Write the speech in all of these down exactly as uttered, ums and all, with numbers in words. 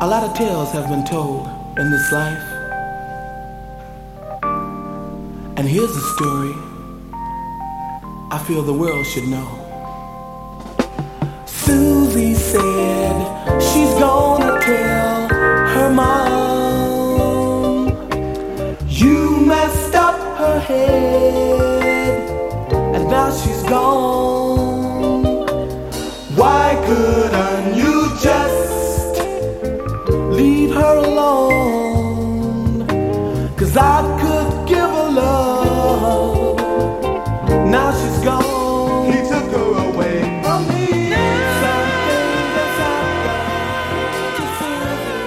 A lot of tales have been told in this life. And here's a story I feel the world should know. Susie said she's gonna tell her mom you messed up her head, and now she's gone. Why couldn't you just leave her alone? 'Cause I could give her love. Now she's gone. He took her away from me. Something that's out there to Susie.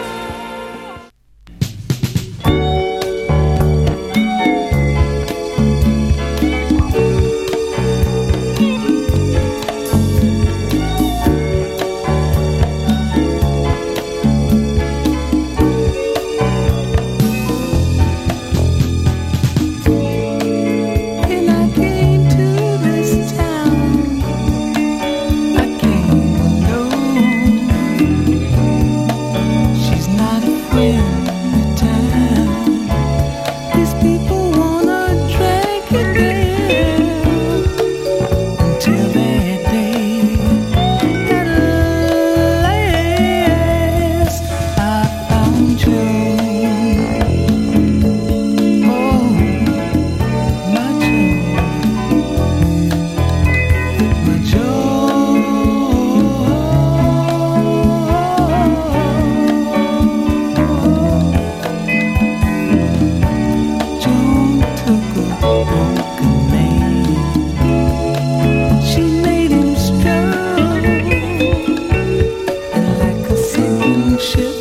She made him strong, and like a sinking ship